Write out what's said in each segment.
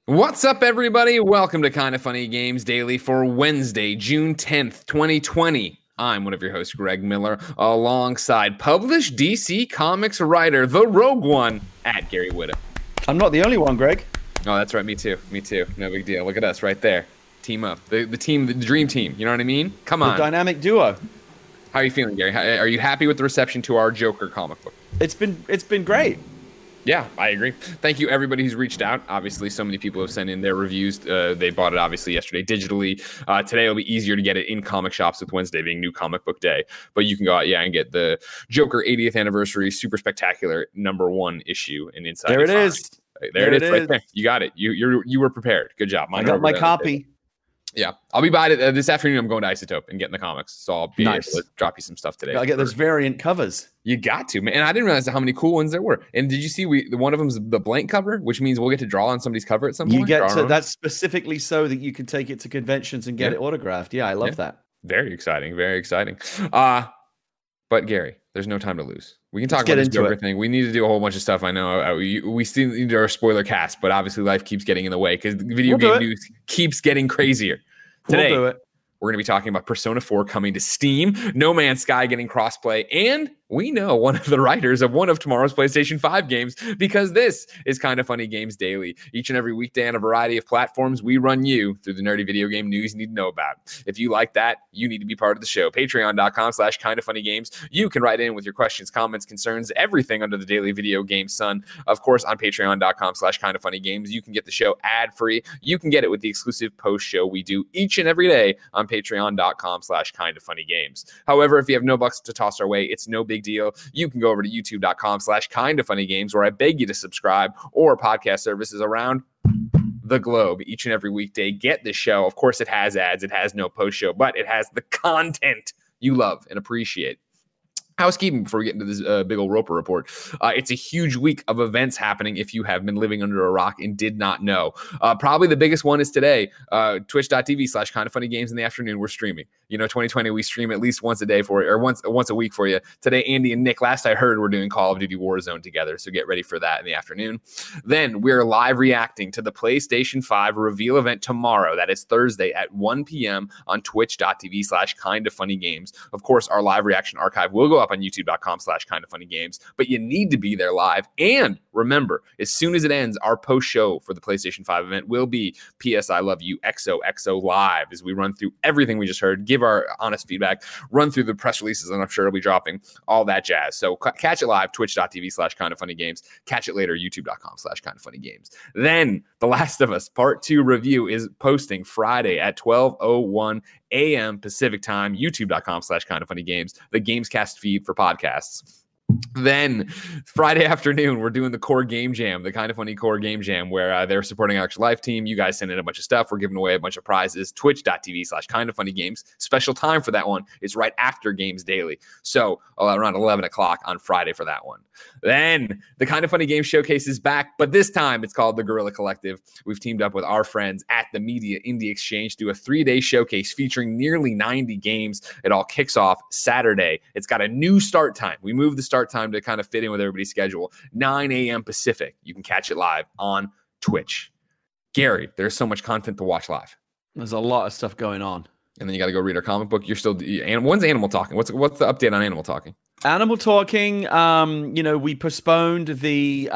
What's up, everybody? Welcome to Kinda Funny Games Daily for Wednesday, June 10th, 2020. I'm one of your hosts, Greg Miller, alongside published DC Comics writer, the Rogue One, at Gary Whitta. I'm not the only one, Greg. Oh, that's right. Me too. No big deal. Look at us right there. Team up. The team, the dream team. You know what I mean? Come on. The dynamic duo. How are you feeling, Gary? Are you happy with the reception to our Joker comic book? It's been great. Yeah, I agree. Thank you, everybody who's reached out. Obviously, so many people have sent in their reviews. They bought it, obviously, yesterday digitally. Today, it'll be easier to get it in comic shops with Wednesday being New Comic Book Day. But you can go out, and get the Joker 80th Anniversary Super Spectacular #1 issue. And inside there it is. There it is, right there. You got it. You were prepared. Good job. I got my copy. Yeah, I'll be by it this afternoon. I'm going to Isotope and getting the comics, so I'll be able to drop you some stuff today. I get those variant covers. You got to, man. And I didn't realize how many cool ones there were. And did you see one of them's the blank cover, which means we'll get to draw on somebody's cover at some point? You get to that's specifically so that you can take it to conventions and get it autographed. Yeah, I love that. Very exciting. Very exciting. But Gary, there's no time to lose. We can talk about this Joker thing. We need to do a whole bunch of stuff. I know we still need our spoiler cast, but obviously life keeps getting in the way because the video game news keeps getting crazier. Today, we're going to be talking about Persona 4 coming to Steam, No Man's Sky getting crossplay, and we know one of the writers of one of tomorrow's PlayStation 5 games because this is Kinda Funny Games Daily. Each and every weekday on a variety of platforms, we run you through the nerdy video game news you need to know about. If you like that, you need to be part of the show. Patreon.com/KindaFunnyGames. You can write in with your questions, comments, concerns, everything under the daily video game sun. Of course, on Patreon.com/KindaFunnyGames, you can get the show ad-free. You can get it with the exclusive post show we do each and every day on Patreon.com/KindaFunnyGames. However, if you have no bucks to toss our way, it's no big deal. You can go over to youtube.com/KindaFunnyGames, where I beg you to subscribe, or podcast services around the globe each and every weekday. Get the show. Of course, it has ads. It has no post show, but it has the content you love and appreciate. Housekeeping before we get into this big old Roper report. It's a huge week of events happening if you have been living under a rock and did not know. Probably the biggest one is today, twitch.tv/KindaFunnyGames in the afternoon. We're streaming. 2020, we stream at least once a day for you, or once a week for you. Today, Andy and Nick, last I heard, we're doing Call of Duty Warzone together, so get ready for that in the afternoon. Then we're live reacting to the PlayStation 5 reveal event tomorrow. That is Thursday at 1 p.m. on twitch.tv/KindaFunnyGames. Of course, our live reaction archive will go up on youtube.com/KindaFunnyGames, but you need to be there live. And remember, as soon as it ends, our post show for the PlayStation 5 event will be PS I Love You XOXO Live, as we run through everything we just heard, give our honest feedback, run through the press releases, and I'm sure it'll be dropping all that jazz. So catch it live, twitch.tv/KindaFunnyGames. Catch it later, youtube.com/KindaFunnyGames. Then The Last of Us Part 2 review is posting Friday at 12:01 a.m. Pacific time, youtube.com/KindaFunnyGames, the Gamescast feed for podcasts. Then Friday afternoon, we're doing the Core Game Jam, the Kinda Funny Core Game Jam, where they're supporting our Extra Life team. You guys send in a bunch of stuff. We're giving away a bunch of prizes. Twitch.tv/KindaFunnyGames. Special time for that one. It's right after Games Daily. So around 11 o'clock on Friday for that one. Then the Kinda Funny Games Showcase is back, but this time it's called the Guerrilla Collective. We've teamed up with our friends at the Media Indie Exchange to do a 3-day showcase featuring nearly 90 games. It all kicks off Saturday. It's got a new start time. We moved the start time to kind of fit in with everybody's schedule. 9 a.m. Pacific. You can catch it live on Twitch. Gary, there's so much content to watch live. There's a lot of stuff going on. And then you got to go read our comic book. You're still... When's Animal Talking? What's the update on Animal Talking? Animal Talking, we postponed the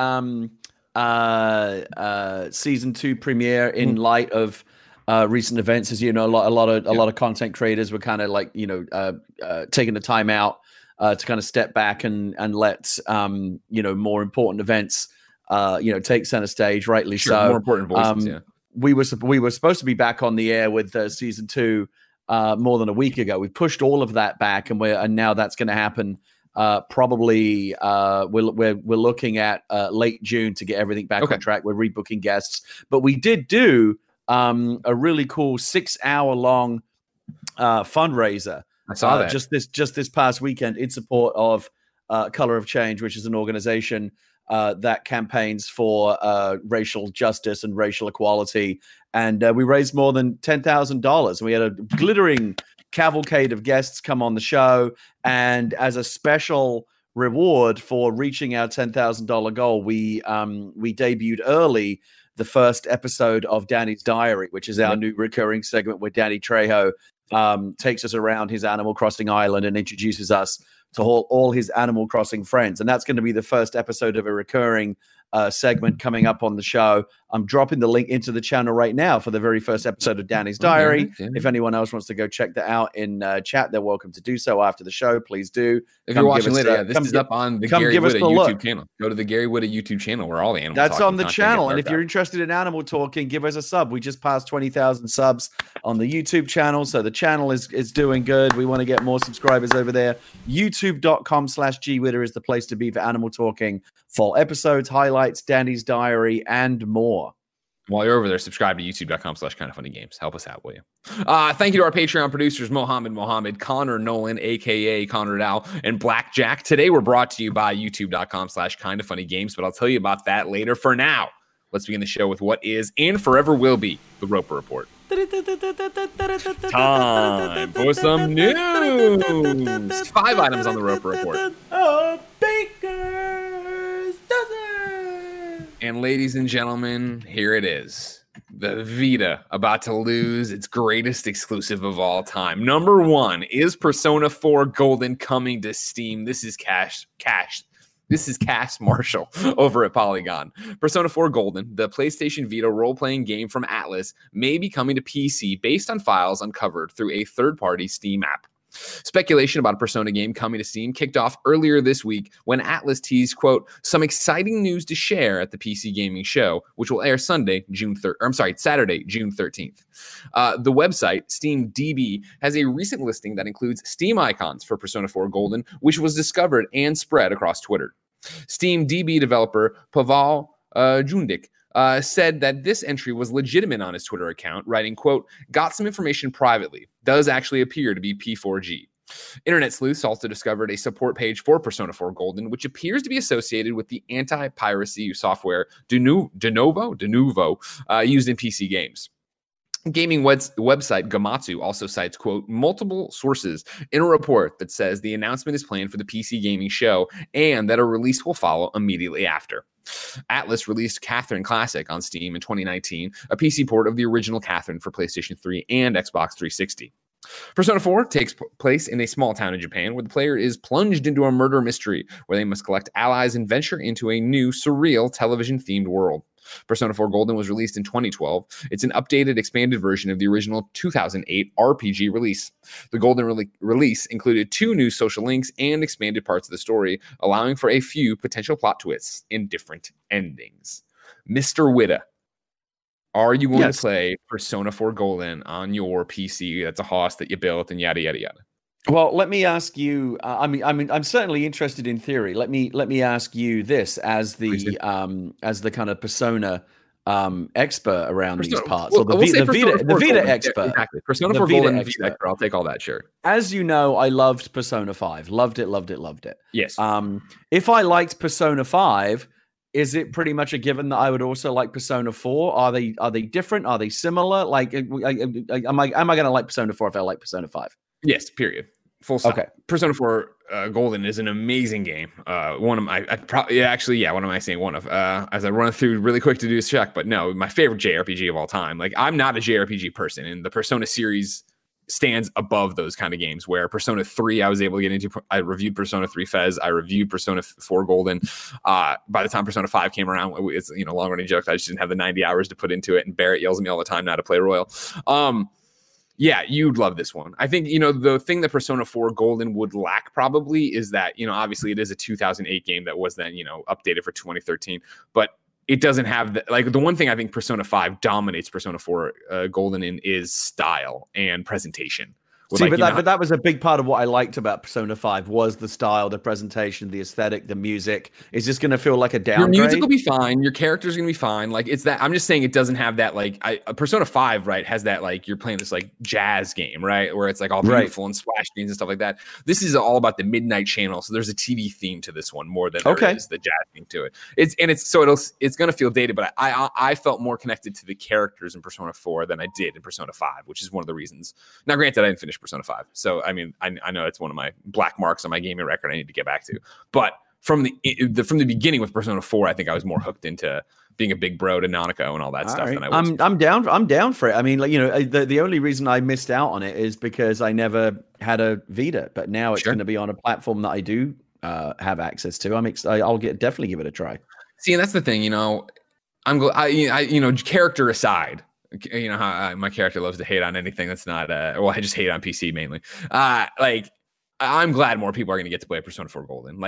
season 2 premiere in light of recent events. As you know, a lot of content creators were kind of like, taking the time out to kind of step back and let more important events take center stage, rightly so. More important voices. We were supposed to be back on the air with season 2 more than a week ago. We pushed all of that back, and now that's going to happen. Probably we're looking at late June to get everything back on track. We're rebooking guests, but we did do a really cool 6-hour-long fundraiser. I saw that just this past weekend in support of Color of Change, which is an organization that campaigns for racial justice and racial equality. And we raised more than $10,000. We had a glittering cavalcade of guests come on the show. And as a special reward for reaching our $10,000 goal, we debuted early the first episode of Danny's Diary, which is our new recurring segment where Danny Trejo takes us around his Animal Crossing island and introduces us to all his Animal Crossing friends. And that's going to be the first episode of a recurring segment coming up on the show. I'm dropping the link into the channel right now for the very first episode of Danny's Diary. Okay. If anyone else wants to go check that out in chat, they're welcome to do so after the show. Please do. If you're watching later, this is up on the Gary Whitta YouTube channel. Go to the Gary Whitta YouTube channel where all the animal That's on the channel. And if you're interested in animal talking, give us a sub. We just passed 20,000 subs on the YouTube channel. So the channel is doing good. We want to get more subscribers over there. YouTube.com/GWhitta is the place to be for animal talking, full episodes, highlights, Danny's Diary, and more. While you're over there, subscribe to youtube.com/kindoffunnygames. Help us out, will you? Thank you to our Patreon producers, Mohammed, Connor Nolan, a.k.a. Connor Dow, and Blackjack. Today, we're brought to you by youtube.com/kindoffunnygames, but I'll tell you about that later. For now, let's begin the show with what is and forever will be the Roper Report. Time for some news. 5 items on the Roper Report. A baker's dozen. And ladies and gentlemen, here it is. The Vita about to lose its greatest exclusive of all time. Number 1 is Persona 4 Golden coming to Steam. This is Cass Marshall over at Polygon. Persona 4 Golden, the PlayStation Vita role-playing game from Atlus, may be coming to PC based on files uncovered through a third-party Steam app. Speculation about a Persona game coming to Steam kicked off earlier this week when Atlus teased, quote, some exciting news to share at the PC Gaming Show, which will air Saturday, June 13th. The website, SteamDB, has a recent listing that includes Steam icons for Persona 4 Golden, which was discovered and spread across Twitter. SteamDB developer Pavel Jundik said that this entry was legitimate on his Twitter account, writing, quote, got some information privately. Does actually appear to be P4G. Internet sleuths also discovered a support page for Persona 4 Golden, which appears to be associated with the anti-piracy software Denuvo used in PC games. Gaming website Gamatsu also cites, quote, multiple sources in a report that says the announcement is planned for the PC Gaming Show and that a release will follow immediately after. Atlus released Catherine Classic on Steam in 2019, a PC port of the original Catherine for PlayStation 3 and Xbox 360. Persona 4 takes place in a small town in Japan where the player is plunged into a murder mystery where they must collect allies and venture into a new, surreal, television-themed world. Persona 4 Golden was released in 2012. It's an updated, expanded version of the original 2008 RPG release. The Golden release included 2 new social links and expanded parts of the story, allowing for a few potential plot twists and different endings. Mr. Whitta, are you going to play Persona 4 Golden on your PC? That's a house that you built and yada, yada, yada. Well, let me ask you. I'm certainly interested in theory. Let me ask you this as the kind of Persona expert around these parts, or the Vita expert. Yeah, exactly. Persona 4 Golden Vita expert. I'll take all that. Sure. As you know, I loved Persona 5. Loved it. Yes. If I liked Persona 5, is it pretty much a given that I would also like Persona 4? Are they different? Are they similar? Like, am I going to like Persona 4 if I like Persona 5? Yes, period. Full stop. Okay. Persona 4 Golden is an amazing game. One of my, what am I saying? One of, as I run through really quick to do this check, but no, my favorite JRPG of all time. Like, I'm not a JRPG person, and the Persona series stands above those kind of games, where Persona 3 I was able to get into. I reviewed Persona 3 Fez. I reviewed Persona 4 Golden. By the time Persona 5 came around, it's, long running joke. I just didn't have the 90 hours to put into it. And Barrett yells at me all the time now to play Royal. Yeah, you'd love this one. I think, the thing that Persona 4 Golden would lack probably is that, obviously it is a 2008 game that was then, updated for 2013, but it doesn't have the one thing I think Persona 5 dominates Persona 4 Golden in is style and presentation. But that was a big part of what I liked about Persona 5 was the style, the presentation, the aesthetic, the music. Is this going to feel like a downgrade? Your music will be fine. Your character's going to be fine. Like, it's that. I'm just saying it doesn't have that, Persona 5, right, has that, you're playing this, jazz game, right, where it's, all beautiful and splash screens and stuff like that. This is all about the Midnight Channel, so there's a TV theme to this one more than there is the jazz theme to it. It's going to feel dated, but I felt more connected to the characters in Persona 4 than I did in Persona 5, which is one of the reasons. Now, granted, I didn't finish Persona 5. So, I mean, I know it's one of my black marks on my gaming record I need to get back to. But from the beginning with Persona 4, I think I was more hooked into being a big bro to Nanako and all that stuff than I was. I'm down for it. I mean, like, the only reason I missed out on it is because I never had a Vita, but now it's going to be on a platform that I do have access to. I'll definitely give it a try. See, and that's the thing, character aside, how my character loves to hate on anything that's not I just hate on PC mainly. I'm glad more people are going to get to play Persona 4 Golden.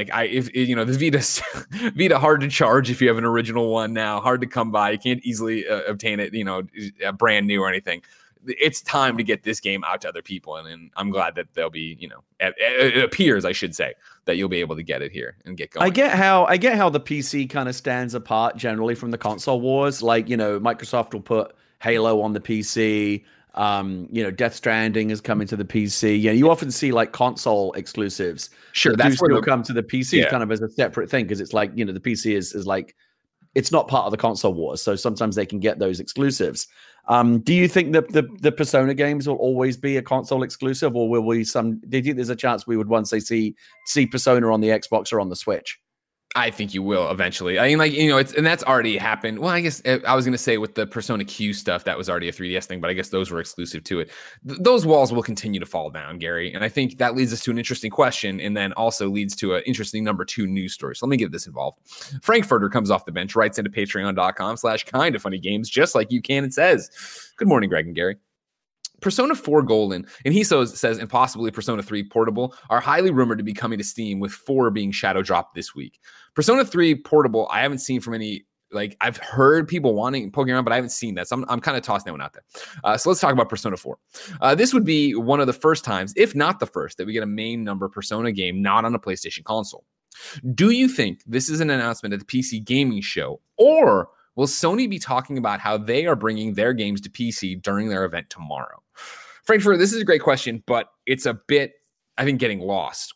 The Vita hard to charge if you have an original one now, hard to come by. You can't easily obtain it, brand new or anything. It's time to get this game out to other people, and I'm glad that they'll be, it appears, I should say, that you'll be able to get it here and get going. I get how the PC kind of stands apart generally from the console wars. Like, Microsoft will put Halo on the PC. Death Stranding is coming to the PC. Yeah, you often see like console exclusives. Sure, that's where they'll come to the PC kind of as a separate thing, because it's like, the PC is like, it's not part of the console wars. So sometimes they can get those exclusives. Do you think that the Persona games will always be a console exclusive, or will we do you think there's a chance we would once they see Persona on the Xbox or on the Switch? I think you will eventually. I mean, and that's already happened. Well, I guess I was going to say with the Persona Q stuff, that was already a 3DS thing, but I guess those were exclusive to it. Those walls will continue to fall down, Gary. And I think that leads us to an interesting question, and then also leads to an interesting number 2 news story. So let me get this involved. Frankfurter comes off the bench, writes into patreon.com/kindafunnygames, just like you can, and says, "Good morning, Greg and Gary. Persona 4 Golden," and he says, and possibly Persona 3 Portable, are highly rumored to be coming to Steam, with 4 being shadow dropped this week. Persona 3 Portable, I haven't seen from any, I've heard people poking around, but I haven't seen that. So I'm kind of tossing that one out there. So let's talk about Persona 4. This would be one of the first times, if not the first, that we get a main number Persona game not on a PlayStation console. Do you think this is an announcement at the PC Gaming Show, or will Sony be talking about how they are bringing their games to PC during their event tomorrow? Frankfurt, this is a great question, but it's a bit, I think, getting lost.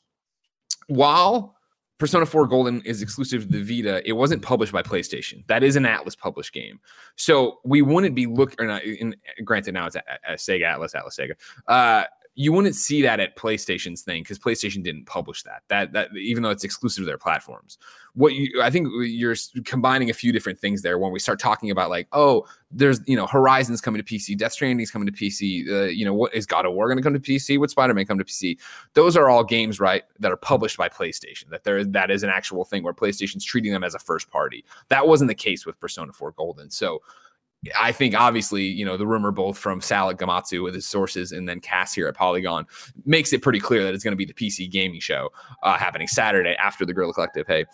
While Persona 4 Golden is exclusive to the Vita, it wasn't published by PlayStation. That is an Atlas published game. So we wouldn't be granted now it's a Sega Atlas Sega. You wouldn't see that at PlayStation's thing, because PlayStation didn't publish that even though it's exclusive to their platforms. I think you're combining a few different things there when we start talking about there's Horizon's coming to PC, Death Stranding's coming to PC. What is God of War going to come to PC? Would Spider-Man come to PC? Those are all games, right, that are published by PlayStation. That is an actual thing where PlayStation's treating them as a first party. That wasn't the case with Persona 4 Golden. So I think obviously, the rumor both from Sal at Gamatsu with his sources and then Cass here at Polygon makes it pretty clear that it's going to be the PC Gaming Show happening Saturday after the Guerrilla Collective. Hey,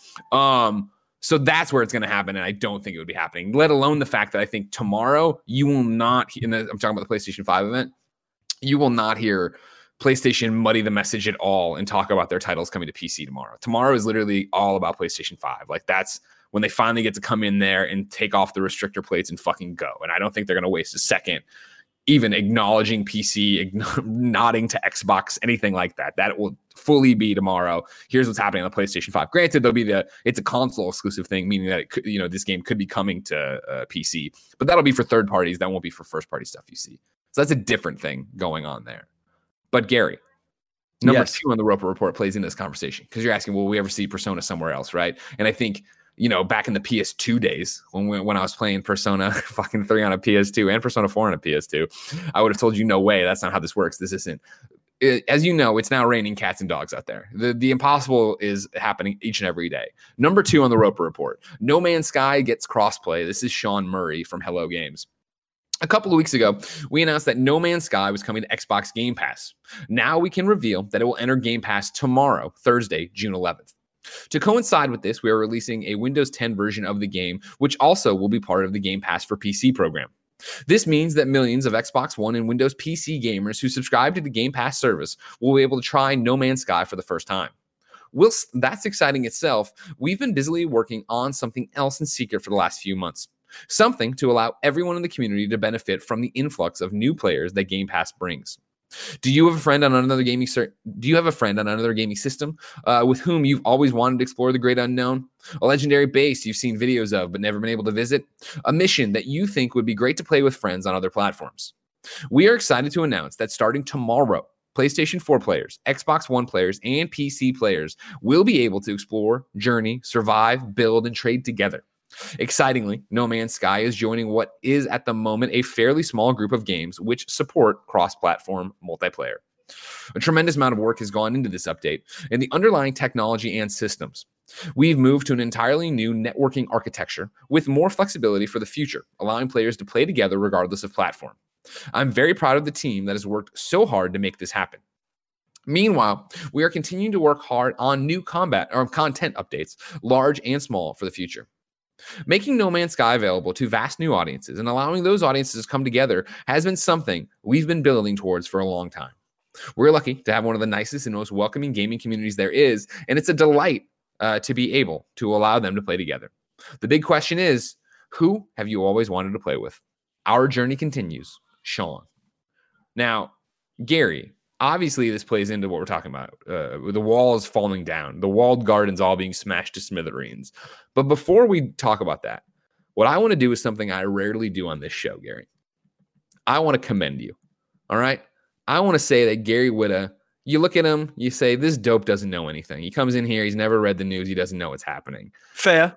so that's where it's going to happen, and I don't think it would be happening, let alone the fact that I think tomorrow you will not, I'm talking about the PlayStation 5 event, you will not hear PlayStation muddy the message at all and talk about their titles coming to PC tomorrow. Tomorrow is literally all about PlayStation 5. That's when they finally get to come in there and take off the restrictor plates and fucking go. And I don't think they're going to waste a second even acknowledging PC, nodding to Xbox, anything like that. That will fully be tomorrow. Here's what's happening on the PlayStation 5. Granted, it's a console exclusive thing, meaning that it could, this game could be coming to PC, but that'll be for third parties. That won't be for first party stuff you see. So that's a different thing going on there. But Gary, number 2 on the Roper Report plays into this conversation, because you're asking, will we ever see Persona somewhere else, right? And I think, back in the PS2 days when I was playing Persona fucking 3 on a PS2 and Persona 4 on a PS2, I would have told you, no way, that's not how this works. This isn't. As you know, it's now raining cats and dogs out there. The impossible is happening each and every day. Number 2 on the Roper Report, No Man's Sky gets crossplay. This is Sean Murray from Hello Games. A couple of weeks ago, we announced that No Man's Sky was coming to Xbox Game Pass. Now we can reveal that it will enter Game Pass tomorrow, Thursday, June 11th. To coincide with this, we are releasing a Windows 10 version of the game, which also will be part of the Game Pass for PC program. This means that millions of Xbox One and Windows PC gamers who subscribe to the Game Pass service will be able to try No Man's Sky for the first time. Whilst that's exciting itself, we've been busily working on something else in secret for the last few months. Something to allow everyone in the community to benefit from the influx of new players that Game Pass brings. Do you have a friend on another gaming system with whom you've always wanted to explore the great unknown? A legendary base you've seen videos of but never been able to visit? A mission that you think would be great to play with friends on other platforms? We are excited to announce that starting tomorrow, PlayStation 4 players, Xbox One players, and PC players will be able to explore, journey, survive, build, and trade together. Excitingly, No Man's Sky is joining what is at the moment a fairly small group of games which support cross-platform multiplayer. A tremendous amount of work has gone into this update and the underlying technology and systems. We've moved to an entirely new networking architecture with more flexibility for the future, allowing players to play together regardless of platform. I'm very proud of the team that has worked so hard to make this happen. Meanwhile, we are continuing to work hard on new content updates, large and small, for the future. Making No Man's Sky available to vast new audiences and allowing those audiences to come together has been something we've been building towards for a long time. We're lucky to have one of the nicest and most welcoming gaming communities there is, and it's a delight to be able to allow them to play together. The big question is, who have you always wanted to play with? Our journey continues. Sean. Now, Gary, obviously this plays into what we're talking about. The walls falling down, the walled gardens all being smashed to smithereens. But before we talk about that, what I want to do is something I rarely do on this show, Gary. I want to commend you. All right? I want to say that Gary Whitta, you look at him, you say, this dope doesn't know anything. He comes in here, he's never read the news, he doesn't know what's happening. Fair.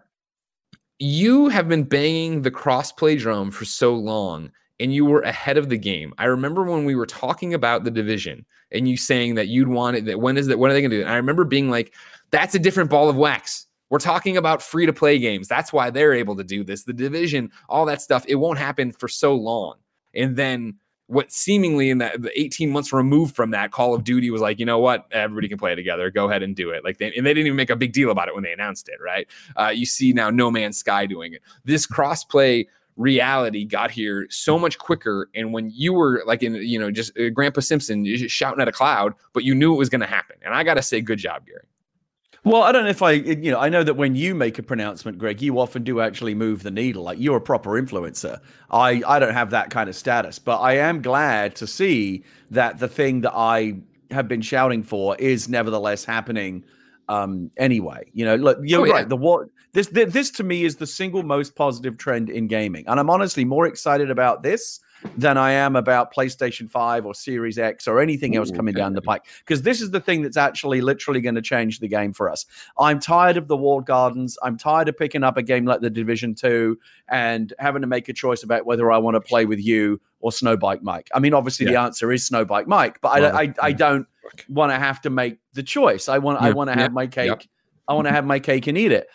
You have been banging the crossplay drum for so long, and you were ahead of the game. I remember when we were talking about the Division and you saying that you'd want it, that when are they going to do it? And I remember being like, that's a different ball of wax. We're talking about free to play games. That's why they're able to do this. The Division, all that stuff, it won't happen for so long. And then what seemingly in the 18 months removed from that, Call of Duty was like, you know what? Everybody can play it together. Go ahead and do it. Like they didn't even make a big deal about it when they announced it, right? You see now No Man's Sky doing it. This crossplay reality got here so much quicker, and when you were like in just Grandpa Simpson just shouting at a cloud, but you knew it was going to happen. And I gotta say, good job, Gary. Well, I don't know if I know that when you make a pronouncement, Greg, you often do actually move the needle. Like, you're a proper influencer. I don't have that kind of status, but I am glad to see that the thing that I have been shouting for is nevertheless happening anyway. Look, you're right. This to me is the single most positive trend in gaming. And I'm honestly more excited about this than I am about PlayStation 5 or Series X or anything else coming down the pike. Because this is the thing that's actually literally going to change the game for us. I'm tired of the walled gardens. I'm tired of picking up a game like the Division 2 and having to make a choice about whether I want to play with you or Snowbike Mike. I mean, obviously the answer is Snowbike Mike, but I don't want to have to make the choice. I want to have my cake. Yep. I want to have my cake and eat it.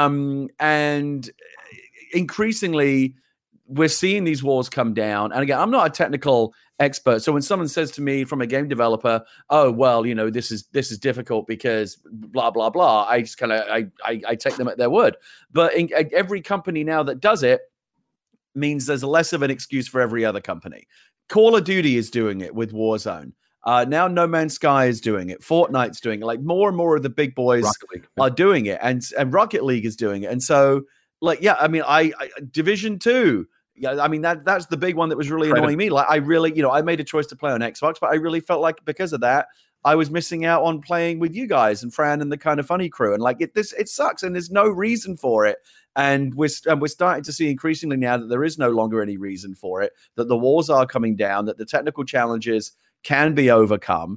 And increasingly, we're seeing these walls come down. And again, I'm not a technical expert. So when someone says to me from a game developer, oh, well, this is difficult because blah, blah, blah, I just I take them at their word. But every company now that does it means there's less of an excuse for every other company. Call of Duty is doing it with Warzone. Now No Man's Sky is doing it. Fortnite's doing it. Like, more and more of the big boys are doing it, and Rocket League is doing it. And so, I Division 2. Yeah, I mean that's the big one that was really annoying me. Like, I really, I made a choice to play on Xbox, but I really felt like because of that, I was missing out on playing with you guys and Fran and the Kind of Funny crew. And like it sucks, and there's no reason for it. And we're starting to see increasingly now that there is no longer any reason for it. That the walls are coming down. That the technical challenges can be overcome.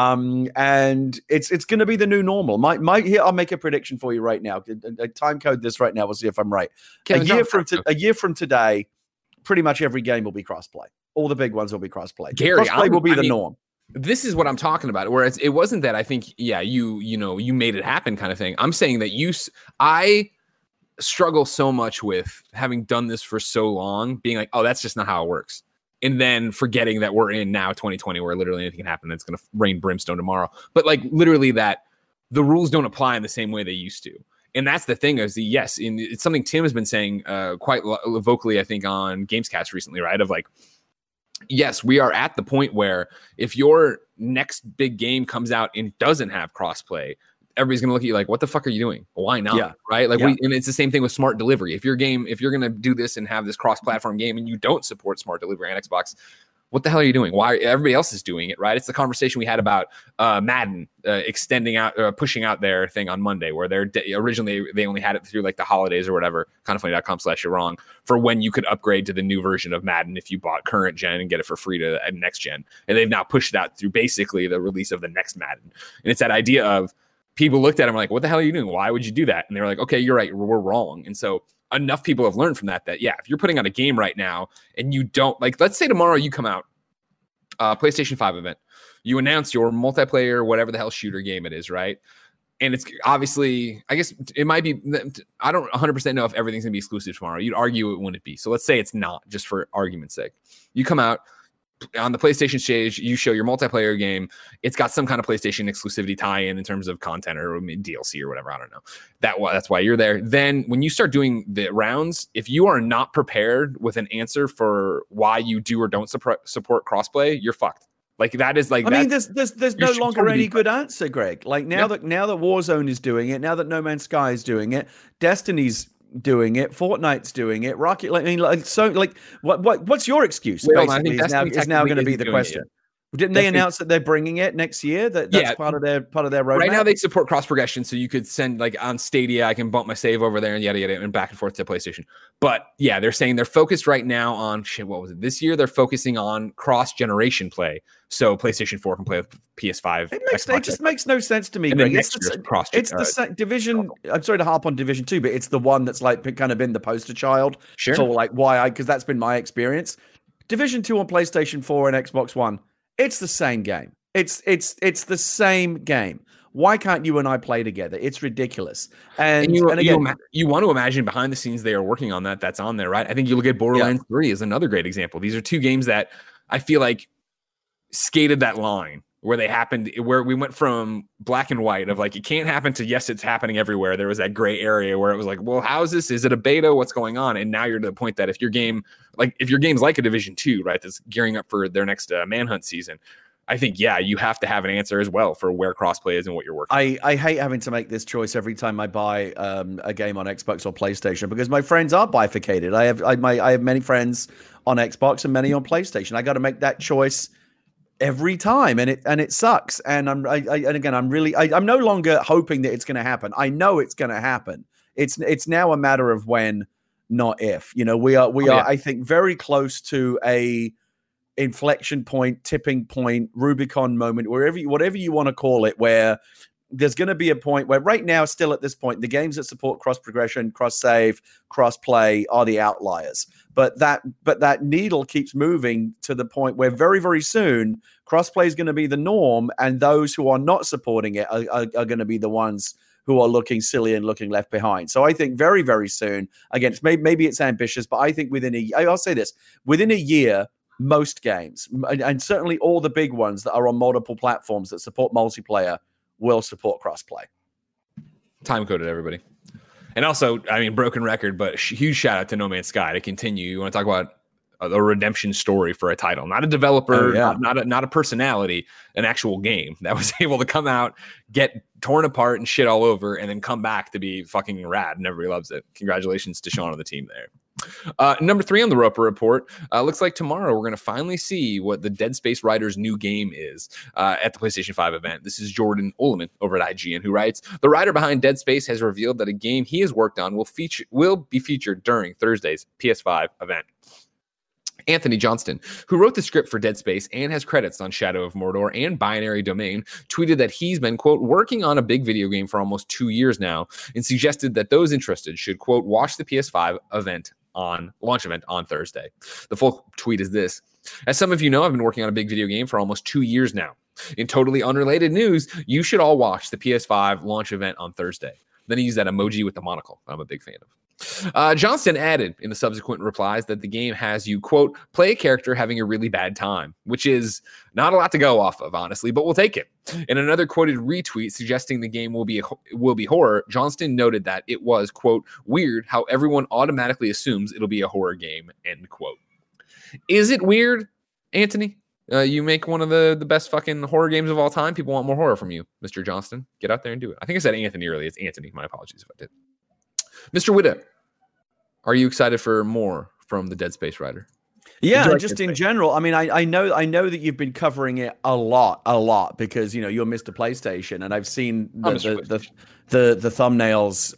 And it's going to be the new normal. Here, I'll make a prediction for you right now. Time code this right now. We'll see if I'm right. A year from today, pretty much every game will be crossplay. All the big ones will be crossplay. Gary, crossplay will be the norm. This is what I'm talking about. Whereas it wasn't that I think, you made it happen kind of thing. I'm saying that I struggle so much with having done this for so long, being like, oh, that's just not how it works. And then forgetting that we're in now 2020 where literally anything can happen. And it's going to rain brimstone tomorrow. But like literally that the rules don't apply in the same way they used to. And that's the thing is yes. And it's something Tim has been saying quite vocally, I think, on Gamescast recently, right? Of like, yes, we are at the point where if your next big game comes out and doesn't have crossplay, everybody's going to look at you like, what the fuck are you doing? Why not? Yeah. Right. Like and it's the same thing with smart delivery. If you're going to do this and have this cross-platform game and you don't support smart delivery on Xbox, what the hell are you doing? Why everybody else is doing it, right? It's the conversation we had about Madden extending out, pushing out their thing on Monday, where originally they only had it through like the holidays or whatever, kindoffunny.com/you're-wrong, for when you could upgrade to the new version of Madden if you bought current gen and get it for free to next gen. And they've now pushed it out through basically the release of the next Madden. And it's that idea of people looked at him like, what the hell are you doing? Why would you do that? And they were like, okay, you're right, we're wrong. And so enough people have learned from that, yeah, if you're putting out a game right now and you don't, like, let's say tomorrow you come out, PlayStation 5 event, you announce your multiplayer, whatever the hell shooter game it is, right? And it's obviously, I guess it might be, I don't 100% know if everything's gonna be exclusive tomorrow. You'd argue it wouldn't be. So let's say it's not, just for argument's sake. You come out on the PlayStation stage, you show your multiplayer game. It's got some kind of PlayStation exclusivity tie-in terms of content or DLC or whatever. I don't know. That's why you're there. Then when you start doing the rounds, if you are not prepared with an answer for why you do or don't support crossplay, you're fucked. Like that is like. I mean, there's no longer any good answer, Greg. Like now that Warzone is doing it, now that No Man's Sky is doing it, Destiny's doing it, Fortnite's doing it, Rocket. Like, I mean, like so, like what's your excuse? Basically, is now going to be the question. Didn't they announce that they're bringing it next year? That's part of their roadmap. Right now, they support cross progression, so you could send like on Stadia, I can bump my save over there and yada yada, and back and forth to PlayStation. But yeah, they're saying they're focused right now on what was it? This year, they're focusing on cross generation play, so PlayStation 4 can play with PS5. It just makes no sense to me, Greg. It's the Division. I'm sorry to harp on Division 2, but it's the one that's like kind of been the poster child for like why because that's been my experience. Division 2 on PlayStation 4 and Xbox One. It's the same game. It's the same game. Why can't you and I play together? It's ridiculous. And you want to imagine behind the scenes they are working on that. That's on there, right? I think you look at Borderlands 3 as another great example. These are two games that I feel like skated that line where we went from black and white of like, it can't happen to yes, it's happening everywhere. There was that gray area where it was like, well, how is this? Is it a beta? What's going on? And now you're to the point that if your game's like a Division 2, right, that's gearing up for their next Manhunt season, I think, you have to have an answer as well for where crossplay is and what you're working on. I hate having to make this choice every time I buy a game on Xbox or PlayStation because my friends are bifurcated. I have many friends on Xbox and many on PlayStation. I got to make that choice every time, and it sucks. And I'm no longer hoping that it's going to happen. I know it's going to happen. It's now a matter of when, not if. You know, we are I think very close to a inflection point, tipping point, Rubicon moment, whatever you want to call it, where there's going to be a point where right now, still at this point, the games that support cross progression, cross save, cross play are the outliers. But that needle keeps moving to the point where very, very soon crossplay is going to be the norm, and those who are not supporting it are going to be the ones who are looking silly and looking left behind. So I think very, very soon, again, maybe it's ambitious, but I think I'll say this, within a year, most games, and certainly all the big ones that are on multiple platforms that support multiplayer, will support crossplay. Time coded, everybody. And also, I mean, broken record, but huge shout out to No Man's Sky to continue. You want to talk about a redemption story for a title, not a developer, not a personality, an actual game that was able to come out, get torn apart and shit all over, and then come back to be fucking rad, and everybody loves it. Congratulations to Sean and the team there. Number 3 on the Roper Report, looks like tomorrow we're going to finally see what the Dead Space writer's new game is at the PlayStation 5 event. This is Jordan Ullman over at IGN who writes, the writer behind Dead Space has revealed that a game he has worked on will be featured during Thursday's PS5 event. Anthony Johnston, who wrote the script for Dead Space and has credits on Shadow of Mordor and Binary Domain, tweeted that he's been, quote, working on a big video game for almost 2 years now, and suggested that those interested should, quote, watch the PS5 launch event on Thursday. The full tweet is this. As some of you know, I've been working on a big video game for almost 2 years now. In totally unrelated news, you should all watch the PS5 launch event on Thursday. Then he used that emoji with the monocle I'm a big fan of. Johnston added in the subsequent replies that the game has you, quote, play a character having a really bad time, which is not a lot to go off of, honestly, but we'll take it. In another quoted retweet suggesting the game will be horror, Johnston noted that it was, quote, weird how everyone automatically assumes it'll be a horror game, end quote. Is it weird, Anthony? You make one of the best fucking horror games of all time. People want more horror from you, Mr. Johnston. Get out there and do it. I think I said Anthony earlier. It's Anthony. My apologies if I did. Mr. Witta, are you excited for more from the Dead Space writer? Yeah, Would you and like just to in say? general, I mean, I know that you've been covering it a lot, because you're Mr. PlayStation, and I've seen I'm the Mr. the PlayStation. the thumbnails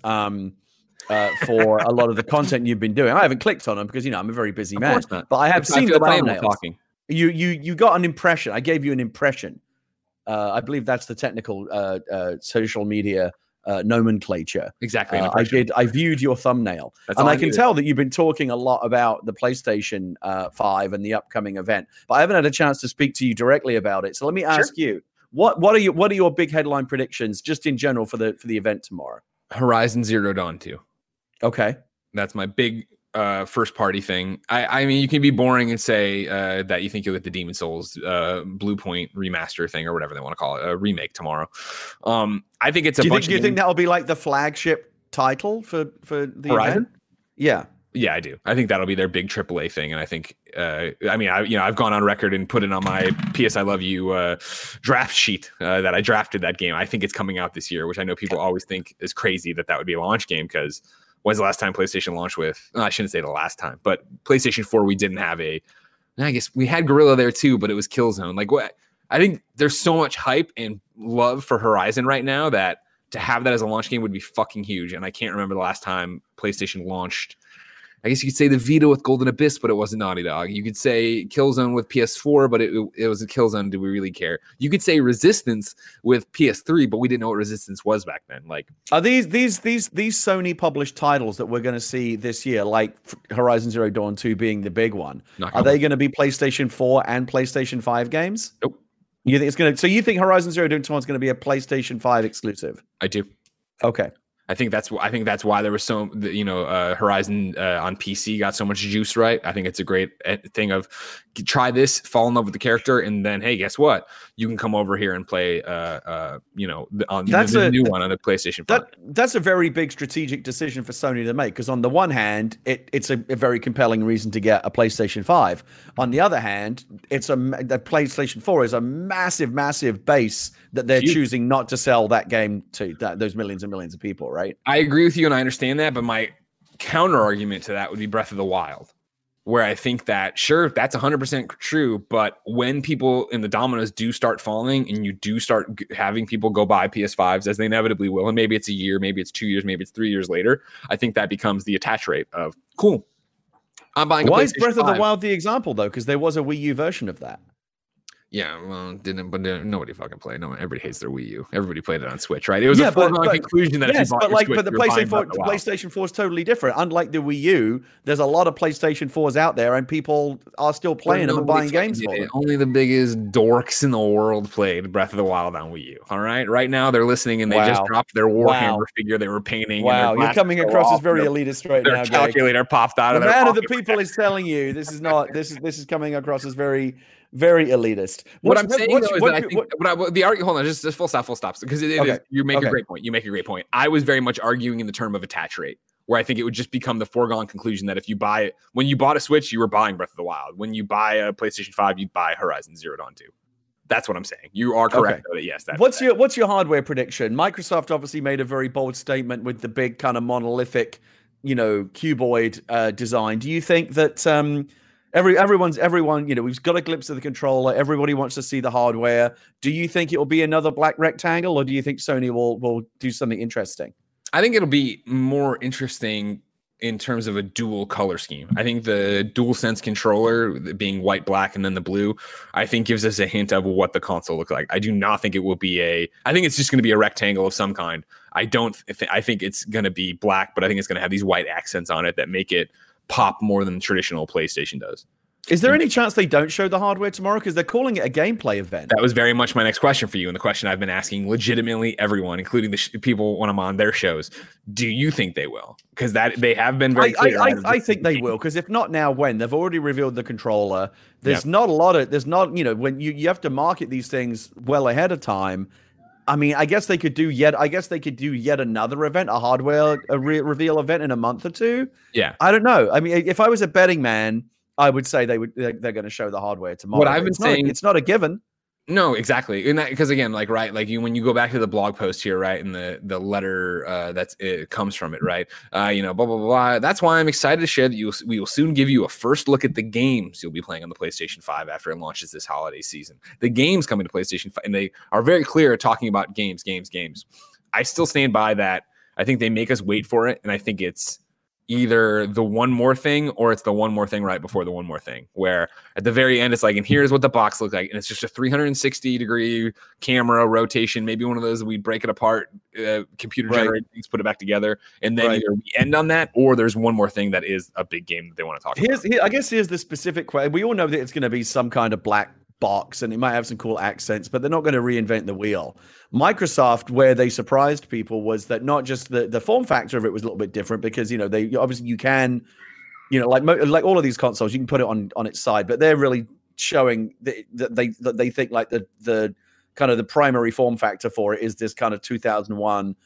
for a lot of the content you've been doing. I haven't clicked on them because I'm a very busy Of man, course not. but I have That's how I seen feel the about animal thumbnails. talking. You got an impression. I gave you an impression. I believe that's the technical social media nomenclature. Exactly. I viewed your thumbnail, That's and all I I can needed. tell that you've been talking a lot about the PlayStation 5 and the upcoming event, but I haven't had a chance to speak to you directly about it. So let me ask you, what are your big headline predictions just in general for the event tomorrow? Horizon Zero Dawn 2. Okay. That's my big first party thing. I mean, you can be boring and say that you think you'll get the Demon Souls Blue Point remaster thing or whatever they want to call it, a remake tomorrow. I think it's a bunch. Do you think that'll be like the flagship title for the Horizon? event? Yeah. Yeah, I do. I think that'll be their big AAA thing, and I think, I've gone on record and put it on my PS I Love You draft sheet that I drafted that game. I think it's coming out this year, which I know people always think is crazy that would be a launch game because when's the last time PlayStation launched with? I shouldn't say the last time, but PlayStation 4 we didn't have I guess we had Guerrilla there too, but it was Killzone. Like what? I think there's so much hype and love for Horizon right now that to have that as a launch game would be fucking huge. And I can't remember the last time PlayStation launched. I guess you could say the Vita with Golden Abyss, but it wasn't Naughty Dog. You could say Killzone with PS4, but it was a Killzone. Do we really care? You could say Resistance with PS3, but we didn't know what Resistance was back then. Like, are these Sony published titles that we're going to see this year, like Horizon Zero Dawn 2 being the big one? Are they going to be PlayStation 4 and PlayStation 5 games? Nope. You think it's going to? So you think Horizon Zero Dawn 2 is going to be a PlayStation 5 exclusive? I do. Okay. I think that's why there was so Horizon on PC got so much juice, right? I think it's a great thing of try this, fall in love with the character, and then hey, guess what? You can come over here and play on the new one on the PlayStation 5. That's a very big strategic decision for Sony to make because on the one hand, it's a very compelling reason to get a PlayStation 5. On the other hand, the PlayStation 4 is a massive base that they're choosing not to sell that game to those millions and millions of people, right? I agree with you and I understand that, but my counter argument to that would be Breath of the Wild, where I think that, sure, that's 100% true, but when people in the dominoes do start falling and you do start having people go buy PS5s, as they inevitably will, and maybe it's a year, maybe it's 2 years, maybe it's 3 years later, I think that becomes the attach rate of, cool, I'm buying a PlayStation 5. Why is Breath of the Wild the example, though? Because there was a Wii U version of that. Yeah, well, nobody fucking played. No, everybody hates their Wii U. Everybody played it on Switch, right? It was a foregone conclusion that if you bought your Switch, but the PlayStation 4 is totally different. Unlike the Wii U, there's a lot of PlayStation 4s out there, and people are still playing them and buying games for them. Only the biggest dorks in the world played Breath of the Wild on Wii U. All right, right now they're listening and they just dropped their Warhammer figure they were painting. Wow, you're coming across as very elitist right now. Their calculator popped out of their man of the people is telling you this is not. This is coming across as very, very elitist. What I'm saying is that I think the argument. Hold on, just full stop, because you make a great point. You make a great point. I was very much arguing in the term of attach rate, where I think it would just become the foregone conclusion that if you buy it, when you bought a Switch, you were buying Breath of the Wild. When you buy a PlayStation 5, you'd buy Horizon Zero Dawn 2. That's what I'm saying. You are correct. Though, that yes. What's your hardware prediction? Microsoft obviously made a very bold statement with the big kind of monolithic, cuboid design. Do you think that? Everyone, we've got a glimpse of the controller. Everybody wants to see the hardware. Do you think it will be another black rectangle, or do you think Sony will do something interesting? I think it'll be more interesting in terms of a dual color scheme. I think the DualSense controller being white, black, and then the blue, I think gives us a hint of what the console looks like. I do not think it will be I think it's just going to be a rectangle of some kind. I think it's going to be black, but I think it's going to have these white accents on it that make it pop more than the traditional PlayStation does. Is there any chance they don't show the hardware tomorrow? Because they're calling it a gameplay event. That was very much my next question for you, and the question I've been asking legitimately everyone, including the people when I'm on their shows. Do you think they will? Because they have been very clear. I think they will. Because if not now, when? They've already revealed the controller. There's not a lot of. There's not. When you have to market these things well ahead of time. I mean, I guess they could do yet another event, a hardware reveal event in a month or two. Yeah, I don't know. I mean, if I was a betting man, I would say they're going to show the hardware tomorrow. What I've been saying, it's not a given. No, exactly. And that, because again, like, right, like when you go back to the blog post here, right, and the letter that's it comes from it, right, blah blah blah blah. That's why I'm excited to share that we will soon give you a first look at the games you'll be playing on the PlayStation 5 after it launches this holiday season. The games coming to PlayStation 5, and they are very clear at talking about games. I still stand by that. I think they make us wait for it, and I think it's either the one more thing or it's the one more thing right before the one more thing, where at the very end it's like, and here's what the box looks like, and it's just a 360-degree camera rotation, maybe one of those we break it apart, computer generated things, put it back together, and then either we end on that or there's one more thing that is a big game that they want to talk about. I guess here's the specific question. We all know that it's going to be some kind of black box and it might have some cool accents, but they're not going to reinvent the wheel. Microsoft, where they surprised people, was that not just the form factor of it was a little bit different, because they obviously, you can, like all of these consoles, you can put it on its side, but they're really showing that they think like the kind of the primary form factor for it is this kind of 2001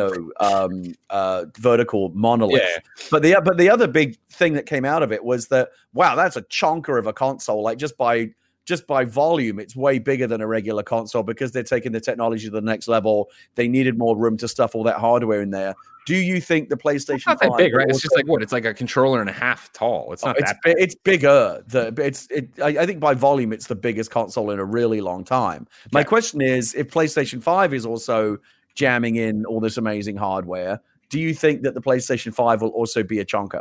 vertical monolith. But the other big thing that came out of it was that, wow, that's a chonker of a console. Like just by volume, it's way bigger than a regular console, because they're taking the technology to the next level. They needed more room to stuff all that hardware in there. Do you think the PlayStation it's not that 5 big, right? It's just like what? It's like a controller and a half tall. It's not that big. It's bigger. I think by volume, it's the biggest console in a really long time. My question is, if PlayStation 5 is also jamming in all this amazing hardware, do you think that the PlayStation 5 will also be a chonker?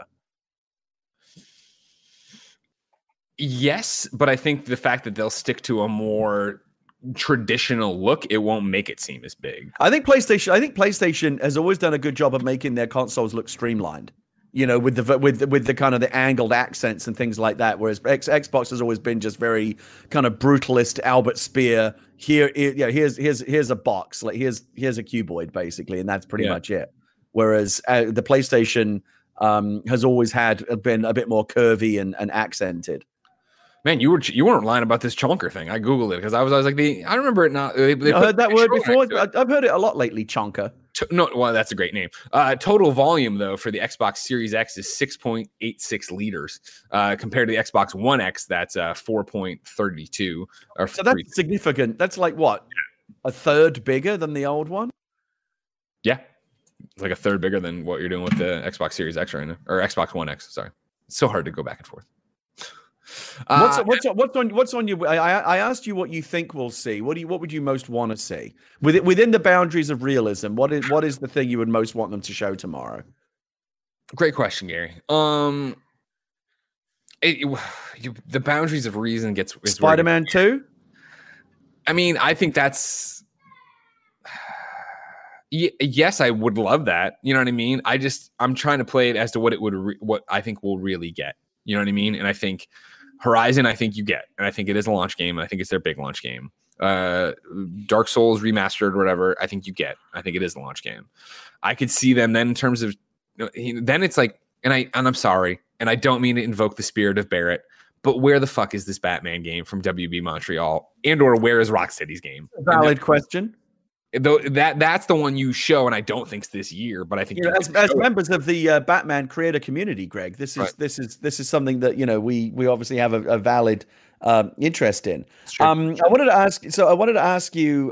Yes, but I think the fact that they'll stick to a more traditional look, it won't make it seem as big. I think PlayStation has always done a good job of making their consoles look streamlined. With the kind of the angled accents and things like that. Whereas Xbox has always been just very kind of brutalist Albert Speer. Here's a box, like here's a cuboid basically, and that's pretty much it. Whereas the PlayStation has always been a bit more curvy and accented. Man, you weren't lying about this chonker thing. I googled it because I was like, I remember it now. They heard that word before. I've heard it a lot lately. Chonker. No, well, that's a great name. Total volume though for the Xbox Series X is 6.86 liters, compared to the Xbox One X, that's 4.32. So that's significant. That's like what, a third bigger than the old one? Yeah, it's like a third bigger than what you're doing with the Xbox Series X right now, or Xbox One X. Sorry, it's so hard to go back and forth. What's on you? I asked you what you think we'll see. What would you most want to see within the boundaries of realism? What is the thing you would most want them to show tomorrow? Great question, Gary. The boundaries of reason gets Spider-Man 2. I mean, I think that's yes, I would love that. You know what I mean? I'm trying to play it as to what I think we'll really get. You know what I mean? And I think Horizon, I think you get, and I think it is a launch game, and I think it's their big launch game. Dark Souls remastered or whatever, I think you get. I think it is a launch game. I could see them then in terms of, then it's like, and I'm sorry, and I don't mean to invoke the spirit of Barrett, but where the fuck is this Batman game from WB Montreal, and or where is Rocksteady's game? Valid question. Though that's the one you show, and I don't think it's this year, but I think as members of the Batman creator community, Greg, this is something that we obviously have a valid interest in. I wanted to ask you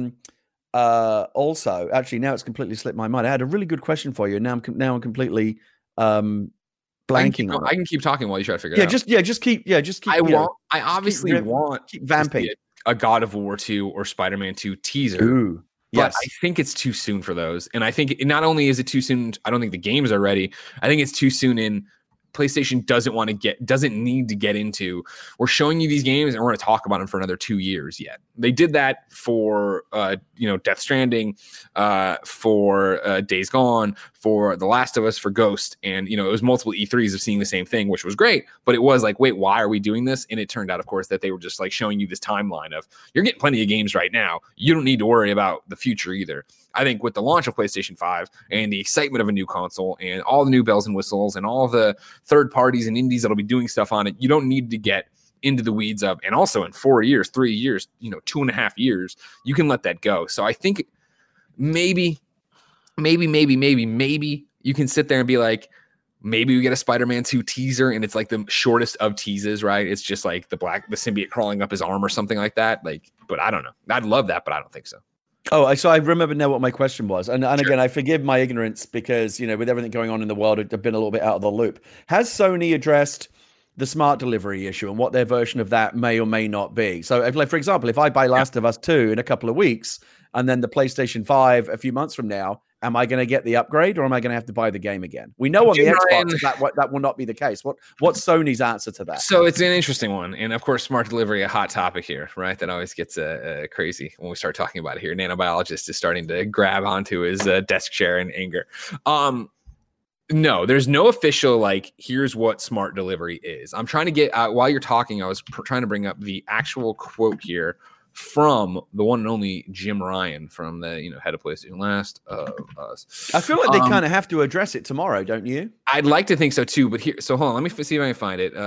also. Actually, now it's completely slipped my mind. I had a really good question for you, and now I'm completely blanking. I can keep talking while you try to figure it out. Just keep. I obviously want keep vamping a God of War 2 or Spider-Man 2 teaser. Ooh. But yes. I think it's too soon for those. And I think not only is it too soon, I don't think the games are ready. I think it's too soon in PlayStation doesn't need to get into, we're showing you these games and we're going to talk about them for another 2 years yet. They did that for, Death Stranding, for Days Gone, for The Last of Us, for Ghost. And, it was multiple E3s of seeing the same thing, which was great. But it was like, wait, why are we doing this? And it turned out, of course, that they were just like showing you this timeline of, you're getting plenty of games right now. You don't need to worry about the future either. I think with the launch of PlayStation 5 and the excitement of a new console and all the new bells and whistles and all the third parties and indies that'll be doing stuff on it, you don't need to get into the weeds of, and also in 4 years, 3 years, 2.5 years, you can let that go. So I think maybe you can sit there and be like, Maybe we get a Spider-Man 2 teaser and it's like the shortest of teases, right? It's just like the symbiote crawling up his arm or something like that. Like, but I don't know. I'd love that, but I don't think so. Oh, so I remember now what my question was. And again, I forgive my ignorance because, with everything going on in the world, I've been a little bit out of the loop. Has Sony addressed the smart delivery issue and what their version of that may or may not be? So, for example, if I buy Last of Us 2 in a couple of weeks and then the PlayStation 5 a few months from now, am I going to get the upgrade or am I going to have to buy the game again? We know on the Xbox that will not be the case. What's Sony's answer to that? So it's an interesting one. And of course, smart delivery, a hot topic here, right? That always gets crazy when we start talking about it here. Nanobiologist is starting to grab onto his desk chair in anger. No, there's no official, like, here's what smart delivery is. I'm trying to get, while you're talking, I was trying to bring up the actual quote here from the one and only Jim Ryan from the, head of PlayStation, Last of Us. I feel like they kind of have to address it tomorrow, don't you? I'd like to think so too, but here, so hold on, let me see if I can find it.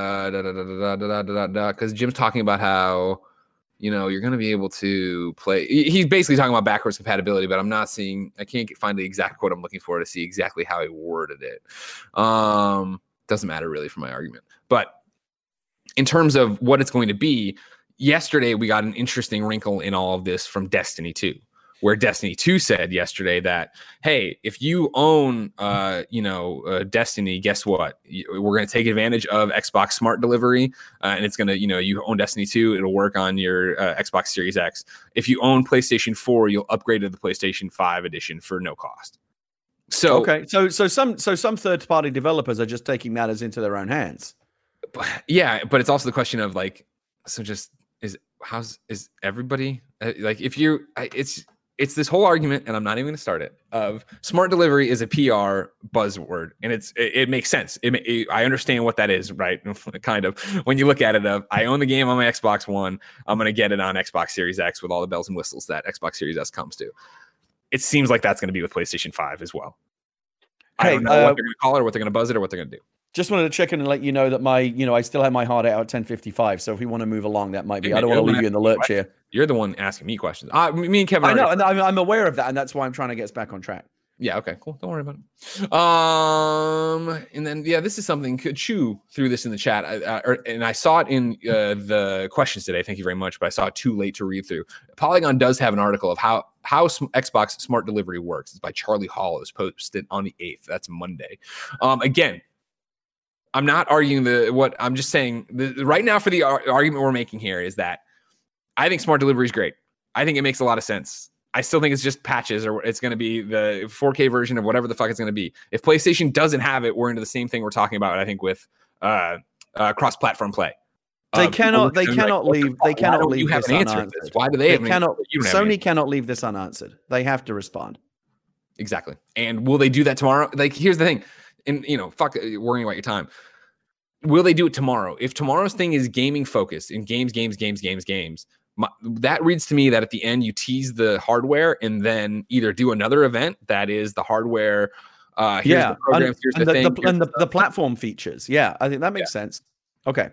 Because Jim's talking about how, you're going to be able to play. He's basically talking about backwards compatibility, but I can't find the exact quote I'm looking for to see exactly how he worded it. Doesn't matter really for my argument, but in terms of what it's going to be, yesterday, we got an interesting wrinkle in all of this from Destiny 2, where Destiny 2 said yesterday that, hey, if you own, Destiny, guess what? We're going to take advantage of Xbox Smart Delivery, and it's going to, you own Destiny 2, it'll work on your Xbox Series X. If you own PlayStation 4, you'll upgrade to the PlayStation 5 edition for no cost. So okay, so some third-party developers are just taking matters into their own hands. Yeah, but it's also the question of like, so just. Is everybody like, if you it's this whole argument, and I'm not even going to start it, of smart delivery is a PR buzzword, and it makes sense. I understand what that is, right? Kind of when you look at it, I own the game on my Xbox One, I'm going to get it on Xbox Series X with all the bells and whistles that Xbox Series S comes to. It seems like that's going to be with PlayStation 5 as well. I don't know what they're going to call it, or what they're going to buzz it, or what they're going to do. Just wanted to check in and let you know that I still have my hard out at 10:55. So if we want to move along, that might be. I don't want to leave you in the lurch here. You're the one asking me questions. Me and Kevin. I know, and I'm aware of that, and that's why I'm trying to get us back on track. Yeah. Okay. Cool. Don't worry about it. And then this is something. Could chew through this in the chat, and I saw it in the questions today. Thank you very much, but I saw it too late to read through. Polygon does have an article of how Xbox Smart Delivery works. It's by Charlie Hall. It was posted on the 8th. That's Monday. Again. I'm not arguing what I'm just saying right now for the argument we're making here is that I think smart delivery is great. I think it makes a lot of sense. I still think it's just patches, or it's going to be the 4K version of whatever the fuck it's going to be. If PlayStation doesn't have it, we're into the same thing we're talking about, I think, with cross-platform play. They cannot leave this unanswered. Why do they Sony cannot leave this unanswered. They have to respond. Exactly. And will they do that tomorrow? Like, here's the thing. And, fuck worrying about your time. Will they do it tomorrow? If tomorrow's thing is gaming focused in games, that reads to me that at the end you tease the hardware and then either do another event that is the hardware. Here's the programs, here's the thing. And the platform features. Yeah, I think that makes sense. Okay.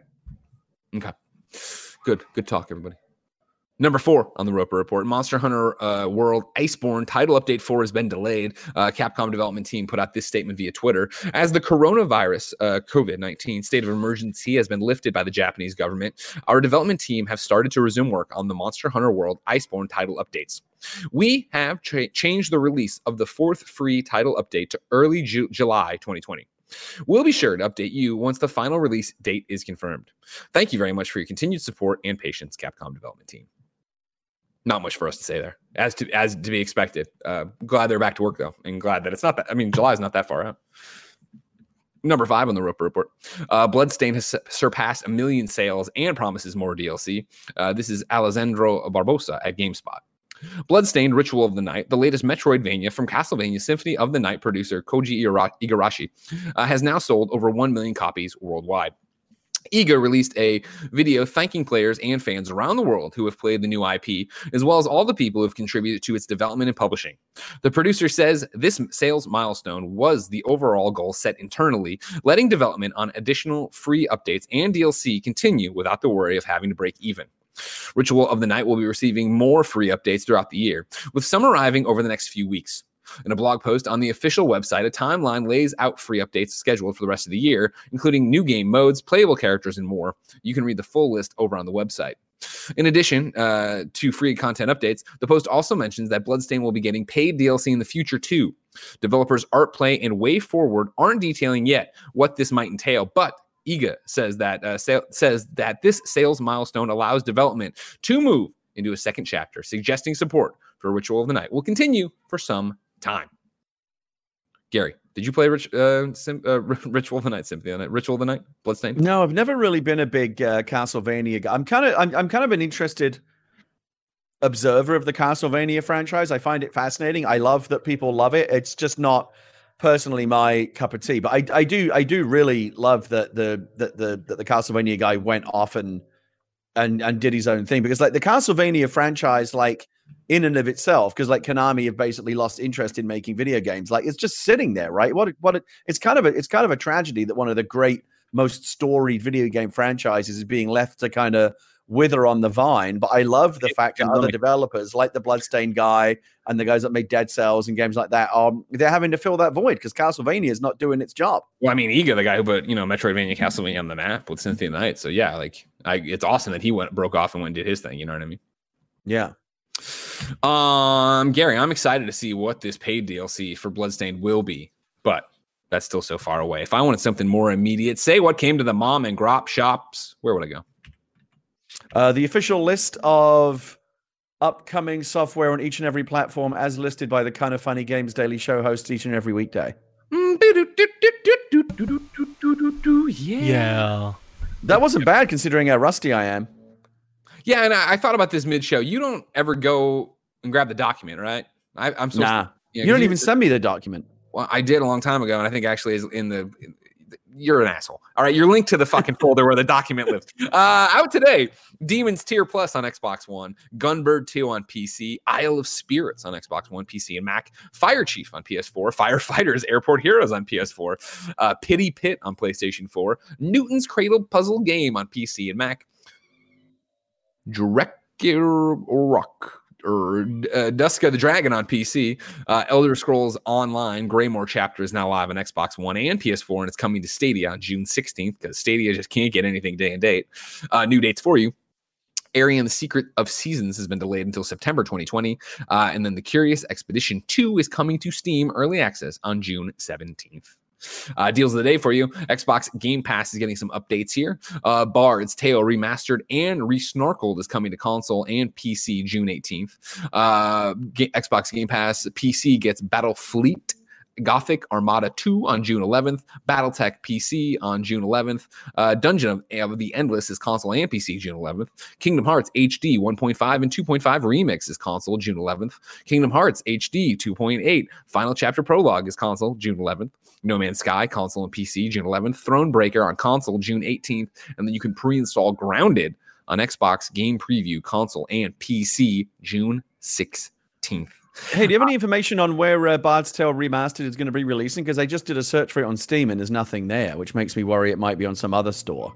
Good talk, everybody. Number 4 on the Roper Report, Monster Hunter World Iceborne title update 4 has been delayed. Capcom development team put out this statement via Twitter. As the coronavirus, COVID-19 state of emergency has been lifted by the Japanese government, our development team have started to resume work on the Monster Hunter World Iceborne title updates. We have changed the release of the 4th free title update to early July 2020. We'll be sure to update you once the final release date is confirmed. Thank you very much for your continued support and patience, Capcom development team. Not much for us to say there, as to be expected. Glad they're back to work, though, and glad that it's not that. I mean, July is not that far out. Number 5 on the Roper Report. Bloodstained has surpassed 1 million sales and promises more DLC. This is Alessandro Barbosa at GameSpot. Bloodstained Ritual of the Night, the latest Metroidvania from Castlevania Symphony of the Night producer Koji Igarashi, has now sold over 1 million copies worldwide. IGA released a video thanking players and fans around the world who have played the new IP, as well as all the people who have contributed to its development and publishing. The producer says this sales milestone was the overall goal set internally, letting development on additional free updates and DLC continue without the worry of having to break even. Ritual of the Night will be receiving more free updates throughout the year, with some arriving over the next few weeks. In a blog post on the official website, a timeline lays out free updates scheduled for the rest of the year, including new game modes, playable characters, and more. You can read the full list over on the website. In addition to free content updates, the post also mentions that Bloodstained will be getting paid DLC in the future too. Developers Artplay and WayForward aren't detailing yet what this might entail, but IGA says that this sales milestone allows development to move into a second chapter, suggesting support for Ritual of the Night will continue for some time. Gary, did you play Ritual of the Night, Symphony of the Night, Ritual of the Night, Bloodstained? No, I've never really been a big Castlevania guy. I'm kind of an interested observer of the Castlevania franchise. I find it fascinating. I love that people love it. It's just not personally my cup of tea. But I do really love that the Castlevania guy went off and did his own thing, because like the Castlevania franchise, like in and of itself, because like Konami have basically lost interest in making video games. Like it's just sitting there, right? It's kind of a tragedy that one of the great, most storied video game franchises is being left to kind of wither on the vine. But I love the fact that other developers like the Bloodstained guy and the guys that made Dead Cells and games like that they're having to fill that void because Castlevania is not doing its job. Well, I mean, Iga, the guy who put Metroidvania Castlevania on the map with Symphony of the Night. So yeah, like it's awesome that he broke off and went and did his thing. You know what I mean? Yeah. Gary, I'm excited to see what this paid DLC for Bloodstained will be, but that's still so far away. If I wanted something more immediate, say what came to the mom and grop shops, where would I go? The official list of upcoming software on each and every platform as listed by the Kind of Funny Games Daily Show hosts each and every weekday. Yeah. That wasn't bad considering how rusty I am. Yeah, and I thought about this mid-show. You don't ever go and grab the document, right? I'm so nah. You don't even send me the document. Well, I did a long time ago, and I think actually is in the. You're an asshole. All right, you're linked to the fucking folder where the document lives. Out today, Demon's Tier Plus on Xbox One, Gunbird 2 on PC, Isle of Spirits on Xbox One, PC, and Mac, Fire Chief on PS4, Firefighters, Airport Heroes on PS4, Pity Pit on PlayStation 4, Newton's Cradle Puzzle Game on PC and Mac, Duska the Dragon on PC, Elder Scrolls Online, Greymore Chapter is now live on Xbox One and PS4, and it's coming to Stadia on June 16th because Stadia just can't get anything day and date. New dates for you. Area and the Secret of Seasons has been delayed until September 2020, and then The Curious Expedition 2 is coming to Steam Early Access on June 17th. Deals of the day for you. Xbox Game Pass is getting some updates here. Bard's Tale Remastered and Resnorkeled is coming to console and PC June 18th. Xbox Game Pass PC gets Battlefleet Gothic Armada 2 on June 11th, Battletech PC on June 11th, Dungeon of the Endless is console and PC June 11th, Kingdom Hearts HD 1.5 and 2.5 Remix is console June 11th, Kingdom Hearts HD 2.8 Final Chapter Prologue is console June 11th, No Man's Sky console and PC June 11th, Thronebreaker on console June 18th, and then you can pre-install Grounded on Xbox Game Preview console and PC June 16th. Hey, do you have any information on where Bard's Tale Remastered is going to be releasing? Because I just did a search for it on Steam and there's nothing there, which makes me worry it might be on some other store.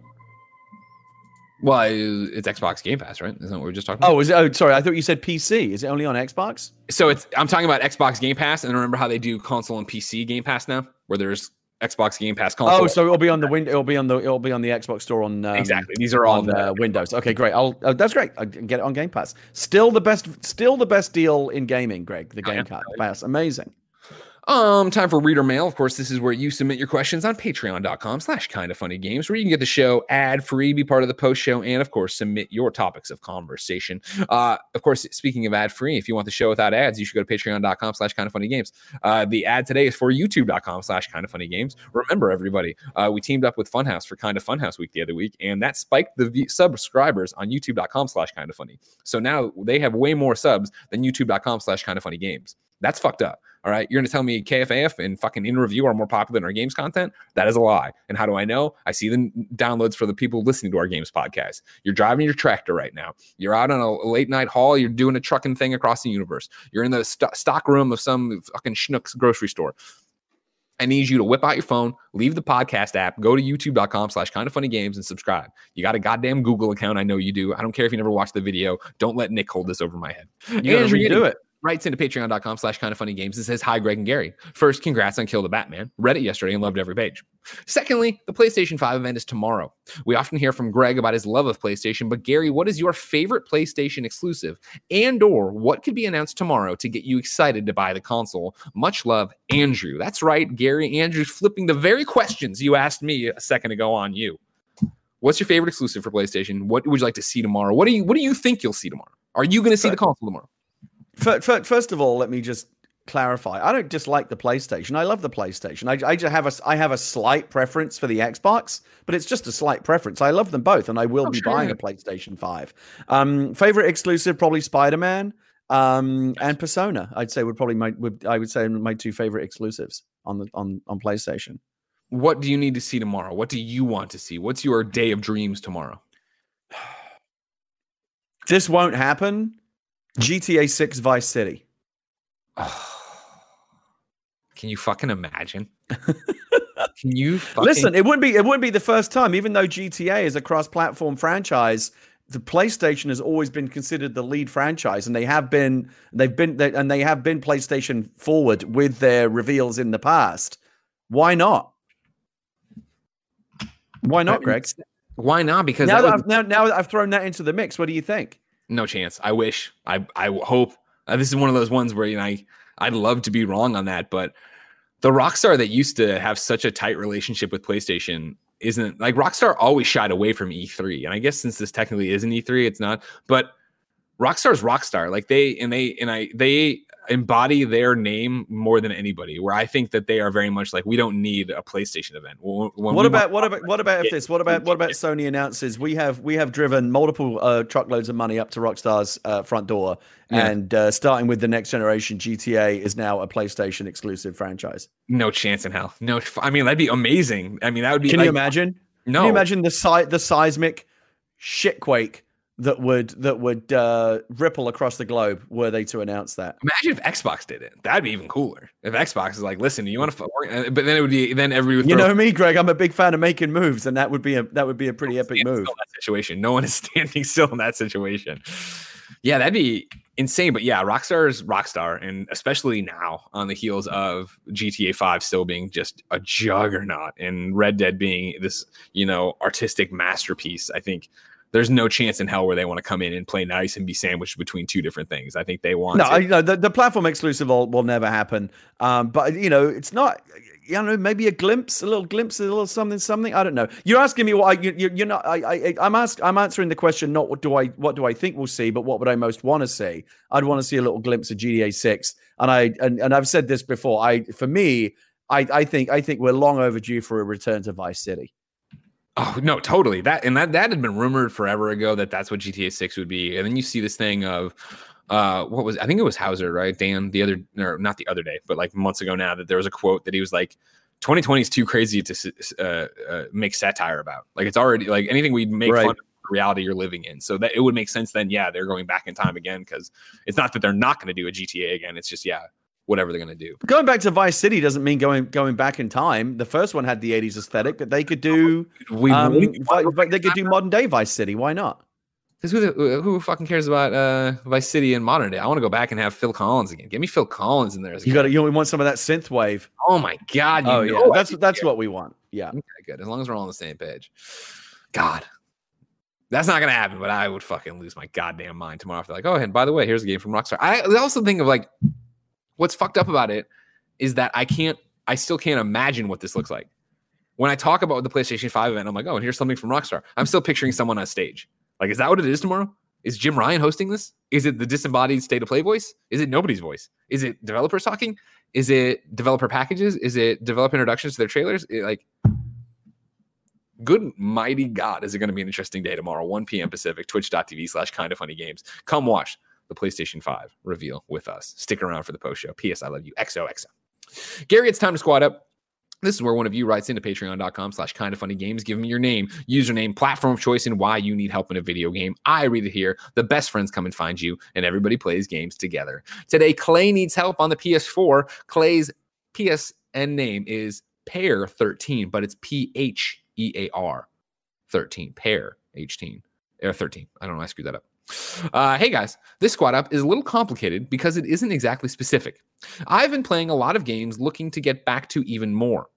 Well, it's Xbox Game Pass, right? Isn't that what we were just talking about? Oh, sorry. I thought you said PC. Is it only on Xbox? So I'm talking about Xbox Game Pass, and remember how they do console and PC Game Pass now, where there's Xbox Game Pass console. Oh, so it'll be on the It'll be on the Xbox store on exactly. These are all on Windows. Okay, great. That's great. I can get it on Game Pass. Still the best deal in gaming, Greg. The Game Pass, amazing. Time for reader mail. Of course, this is where you submit your questions on patreon.com/kindoffunnygames, where you can get the show ad-free, be part of the post show, and of course, submit your topics of conversation. Of course, speaking of ad-free, if you want the show without ads, you should go to patreon.com/kindoffunnygames. The ad today is for youtube.com/kindoffunnygames. Remember, everybody, we teamed up with Funhouse for Kind of Funhouse Week the other week, and that spiked the subscribers on youtube.com/kindoffunny. So now they have way more subs than youtube.com/kindoffunnygames. That's fucked up. All right. You're going to tell me KFAF and fucking In Review are more popular than our games content? That is a lie. And how do I know? I see the downloads for the people listening to our games podcast. You're driving your tractor right now. You're out on a late night haul. You're doing a trucking thing across the universe. You're in the stock room of some fucking schnook's grocery store. I need you to whip out your phone, leave the podcast app, go to youtube.com/kindoffunnygames and subscribe. You got a goddamn Google account. I know you do. I don't care if you never watched the video. Don't let Nick hold this over my head. You gotta redo it. writes into patreon.com/kindoffunnygames and says, "Hi, Greg and Gary. First, congrats on Kill the Batman. Read it yesterday and loved every page. Secondly, the PlayStation 5 event is tomorrow. We often hear from Greg about his love of PlayStation, but Gary, what is your favorite PlayStation exclusive and or what could be announced tomorrow to get you excited to buy the console? Much love, Andrew." That's right, Gary. Andrew's flipping the very questions you asked me a second ago on you. What's your favorite exclusive for PlayStation? What would you like to see tomorrow? What do you think you'll see tomorrow? Are you going to see the console tomorrow? First of all, let me just clarify. I don't dislike the PlayStation. I love the PlayStation. I have a slight preference for the Xbox, but it's just a slight preference. I love them both, and I will be buying a PlayStation 5. Favorite exclusive, probably Spider-Man and Persona. I'd say would my two favorite exclusives on PlayStation. What do you need to see tomorrow? What do you want to see? What's your day of dreams tomorrow? This won't happen. GTA 6 Vice City. Oh, can you fucking imagine? Can you listen? It wouldn't be the first time. Even though GTA is a cross-platform franchise, the PlayStation has always been considered the lead franchise, and they have been PlayStation forward with their reveals in the past. Why not? Why not, Greg? Why not? Because now that I've thrown that into the mix, what do you think? No chance. I wish. I hope. This is one of those ones where I'd love to be wrong on that, but the Rockstar that used to have such a tight relationship with PlayStation isn't like Rockstar always shied away from E3, and I guess since this technically isn't E3, it's not. But Rockstar's Rockstar. Like they embody their name more than anybody. Where I think that they are very much like, we don't need a PlayStation event. What about Sony announces we have driven multiple truckloads of money up to Rockstar's front door, and starting with the next generation, GTA is now a PlayStation exclusive franchise. No chance in hell. No, I mean that'd be amazing. I mean that would be. Can you imagine? No. Can you imagine the seismic shitquake that would ripple across the globe were they to announce that? Imagine if Xbox did it. That'd be even cooler. If Xbox is like, listen, you want to, but then it would be, then everybody would you know me, Greg. I'm a big fan of making moves, and that would be a pretty epic move. That situation. No one is standing still in that situation. Yeah, that'd be insane. But yeah, Rockstar is Rockstar, and especially now on the heels of GTA 5 still being just a juggernaut, and Red Dead being this artistic masterpiece. I think there's no chance in hell where they want to come in and play nice and be sandwiched between two different things. I think they want the platform exclusive will never happen. But it's not, maybe a little something. I don't know. You're asking me what you're not. I'm answering the question, not what do I think we'll see, but what would I most want to see? I'd want to see a little glimpse of GTA 6. And I've said this before. I think we're long overdue for a return to Vice City. Oh no, totally. That had been rumored forever ago that's what GTA 6 would be. And then you see this thing of I think it was Hauser, right? Dan, not the other day, but like months ago now, that there was a quote that he was like, 2020 is too crazy to make satire about. Like it's already like anything we'd make fun of the reality you're living in. So that it would make sense then, they're going back in time again, because it's not that they're not going to do a GTA again. It's just, whatever they're going to do. Going back to Vice City doesn't mean going back in time. The first one had the 80s aesthetic, but they could do modern day Vice City. Why not? Because who fucking cares about Vice City in modern day? I want to go back and have Phil Collins again. Give me Phil Collins in there. You want some of that synth wave. Oh my God! That's what we want. Yeah. Okay, good. As long as we're all on the same page. God. That's not going to happen, but I would fucking lose my goddamn mind tomorrow if they're like, oh, and by the way, here's a game from Rockstar. I also think of like, what's fucked up about it is that I still can't imagine what this looks like. When I talk about the PlayStation 5 event, I'm like, oh, and here's something from Rockstar. I'm still picturing someone on stage. Like, is that what it is tomorrow? Is Jim Ryan hosting this? Is it the disembodied State of Play voice? Is it nobody's voice? Is it developers talking? Is it developer packages? Is it developer introductions to their trailers? Good mighty God, is it going to be an interesting day tomorrow, 1 p.m. Pacific, twitch.tv/kindoffunnygames. Come watch the PlayStation 5 reveal with us. Stick around for the post show. P.S. I love you. XOXO. Gary, it's time to squad up. This is where one of you writes into patreon.com/kindoffunnygames. Give me your name, username, platform of choice, and why you need help in a video game. I read it here. The best friends come and find you, and everybody plays games together. Today, Clay needs help on the PS4. Clay's PSN name is Pear13, but it's PHEAR 13. Pear 13. I don't know. I screwed that up. Hey guys, this squad up is a little complicated because it isn't exactly specific. I've been playing a lot of games looking to get back to even more.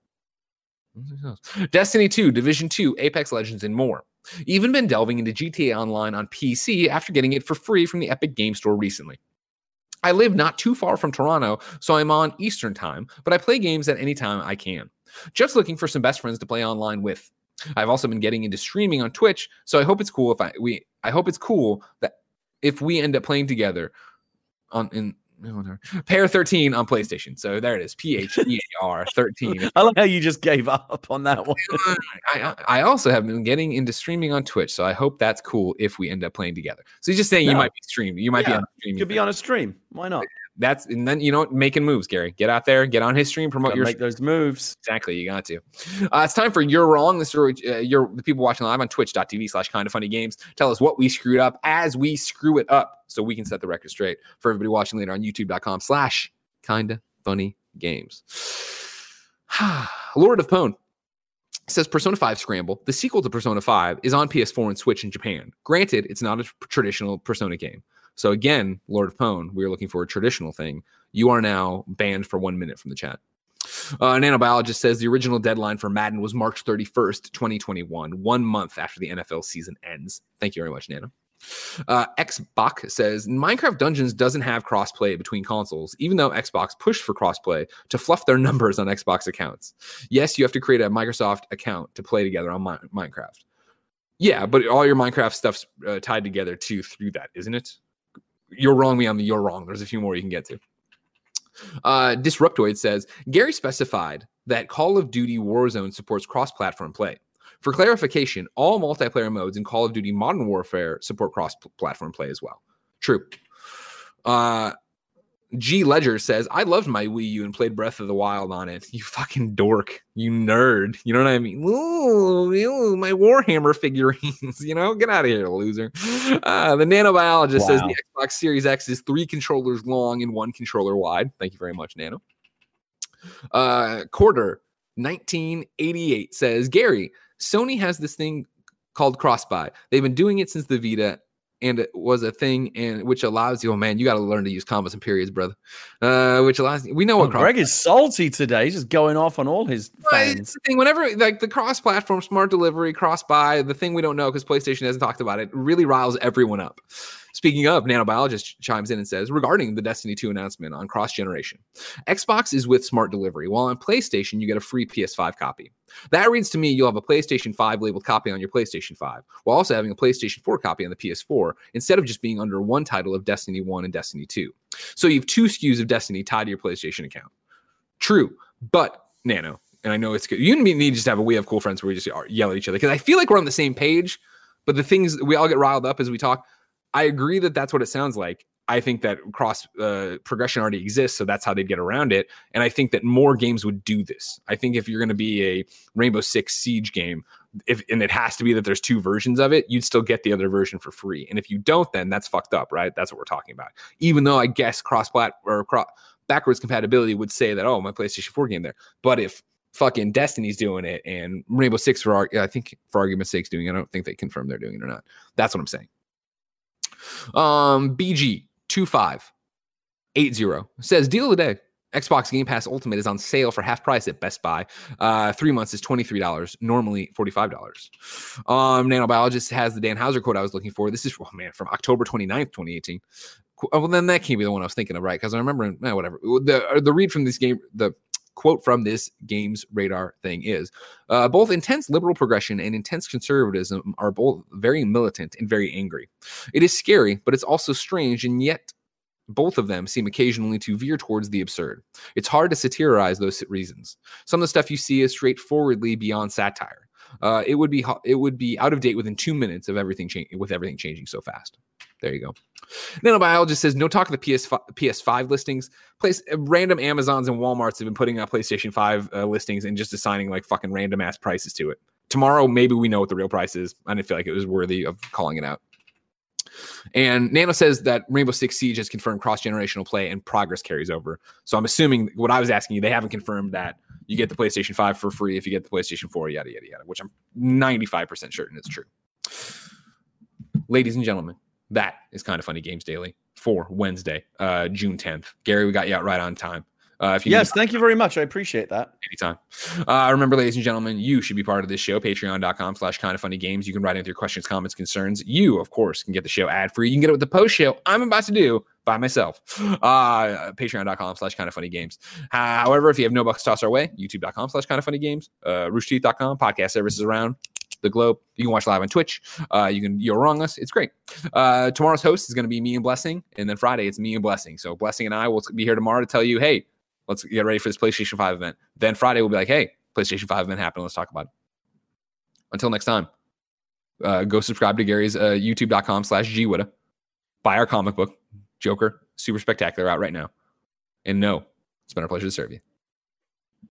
Destiny 2, Division 2, Apex Legends, and more. Even been delving into GTA Online on PC after getting it for free from the Epic Game Store recently. I live not too far from Toronto, so I'm on Eastern time, but I play games at any time I can. Just looking for some best friends to play online with. I've also been getting into streaming on Twitch, so I hope it's cool I hope it's cool that if we end up playing together in Pair 13 on PlayStation. So there it is. PHEAR 13. I like how you just gave up on that one. I also have been getting into streaming on Twitch, so I hope that's cool if we end up playing together. So he's just saying you might be streaming. You might be on a stream. You could be on a stream. Why not? And then making moves, Gary. Get out there, get on his stream, promote your make those moves. Exactly, you got to. It's time for You're Wrong. This is the people watching live on twitch.tv/kindafunnygames. Tell us what we screwed up as we screw it up, so we can set the record straight. For everybody watching later on youtube.com/kindafunnygames. Lord of Pwn says Persona 5 Scramble, the sequel to Persona 5, is on PS4 and Switch in Japan. Granted, it's not a traditional Persona game. So again, Lord of Pwn, we were looking for a traditional thing. You are now banned for 1 minute from the chat. Nanobiologist says the original deadline for Madden was March 31st, 2021, 1 month after the NFL season ends. Thank you very much, Nano. Xbox says Minecraft Dungeons doesn't have crossplay between consoles, even though Xbox pushed for crossplay to fluff their numbers on Xbox accounts. Yes, you have to create a Microsoft account to play together on Minecraft. Yeah, but all your Minecraft stuff's tied together too through that, isn't it? You're wrong, me on the you're wrong. There's a few more you can get to. Disruptoid says, Gary specified that Call of Duty Warzone supports cross-platform play. For clarification, all multiplayer modes in Call of Duty Modern Warfare support cross-platform play as well. True. G Ledger says, I loved my Wii U and played Breath of the Wild on it. You fucking dork. You nerd. You know what I mean? Ooh, my Warhammer figurines. Get out of here, loser. The nanobiologist says the Xbox Series X is 3 controllers long and 1 controller wide. Thank you very much, Nano. Quarter 1988 says, Gary, Sony has this thing called cross-buy. They've been doing it since the Vita, and it was a thing, and which allows you. Oh man, you got to learn to use commas and periods, brother. Which allows we know what. Greg is salty today. He's just going off on all his fans. It's the thing. Whenever the cross-platform, smart delivery, cross-buy, the thing we don't know because PlayStation hasn't talked about it, really riles everyone up. Speaking of, Nanobiologist chimes in and says, regarding the Destiny 2 announcement on cross-generation, Xbox is with smart delivery, while on PlayStation, you get a free PS5 copy. That reads to me you'll have a PlayStation 5 labeled copy on your PlayStation 5, while also having a PlayStation 4 copy on the PS4, instead of just being under one title of Destiny 1 and Destiny 2. So you have 2 SKUs of Destiny tied to your PlayStation account. True, but, Nano, and I know it's good. You and me need to just have a We Have Cool Friends where we just yell at each other, because I feel like we're on the same page, but the things, we all get riled up as we talk. I agree that that's what it sounds like. I think that cross progression already exists, so that's how they'd get around it. And I think that more games would do this. I think if you're going to be a Rainbow Six Siege game, and it has to be that there's 2 versions of it, you'd still get the other version for free. And if you don't, then that's fucked up, right? That's what we're talking about. Even though I guess backwards compatibility would say that, oh, my PlayStation 4 game there. But if fucking Destiny's doing it and Rainbow Six, I think for argument's sake, doing it, I don't think they confirm they're doing it or not. That's what I'm saying. BG2580 says, deal of the day. Xbox Game Pass Ultimate is on sale for half price at Best Buy. 3 months is $23, normally $45. Nanobiologist has the Dan Houser quote I was looking for. This is, from October 29th, 2018. Well, then that can't be the one I was thinking of, right? Because I remember, whatever. The read from this game, the quote from this Games Radar thing is, both intense liberal progression and intense conservatism are both very militant and very angry. It is scary, but it's also strange, and yet both of them seem occasionally to veer towards the absurd. It's hard to satirize those reasons. Some of the stuff you see is straightforwardly beyond satire. It would be out of date within 2 minutes of everything changing so fast. There you go. Nanobiologist says, no talk of the PS5 listings. Random Amazons and Walmarts have been putting out PlayStation 5 listings and just assigning like fucking random ass prices to it. Tomorrow, maybe we know what the real price is. I didn't feel like it was worthy of calling it out. And Nano says that Rainbow Six Siege has confirmed cross-generational play and progress carries over. So I'm assuming what I was asking you, they haven't confirmed that you get the PlayStation 5 for free if you get the PlayStation 4, yada, yada, yada, which I'm 95% certain is true. Ladies and gentlemen, That is Kind of Funny Games Daily for Wednesday, June 10th. Gary, we got you out right on time. Thank you very much. I appreciate that. Anytime. Remember, ladies and gentlemen, you should be part of this show. Patreon.com/kindoffunnygames. You can write in with your questions, comments, concerns. You, of course, can get the show ad free. You can get it with the post show I'm about to do by myself. Patreon.com/kindoffunnygames. However, if you have no bucks to toss our way, youtube.com/kindoffunnygames, roosterteeth.com, podcast services around the globe. You can watch live on Twitch. You'll wrong us. It's great. Tomorrow's host is going to be me and Blessing. And then Friday, it's me and Blessing. So Blessing and I will be here tomorrow to tell you, hey, let's get ready for this PlayStation 5 event. Then Friday, we'll be like, hey, PlayStation 5 event happened. Let's talk about it. Until next time, go subscribe to Gary's youtube.com/GWitta. Buy our comic book, Joker, Super Spectacular, out right now. And no, it's been our pleasure to serve you.